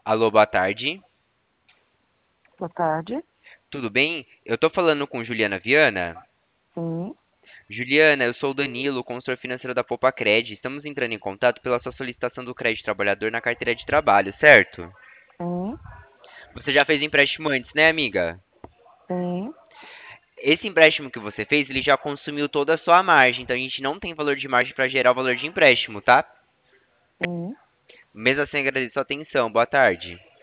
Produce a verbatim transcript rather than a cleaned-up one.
Alô, boa tarde. Boa tarde. Tudo bem? Eu tô falando com Juliana Viana. Sim, Juliana, eu sou o Danilo, consultor financeiro da Popacred. Estamos entrando em contato pela sua solicitação do crédito trabalhador na carteira de trabalho, certo? sim, Você já fez empréstimo antes, né, amiga? sim, Esse empréstimo que você fez, ele já consumiu toda a sua margem, então a gente não tem valor de margem para gerar o valor de empréstimo, tá? sim. Mesmo assim, agradeço a atenção. Boa tarde.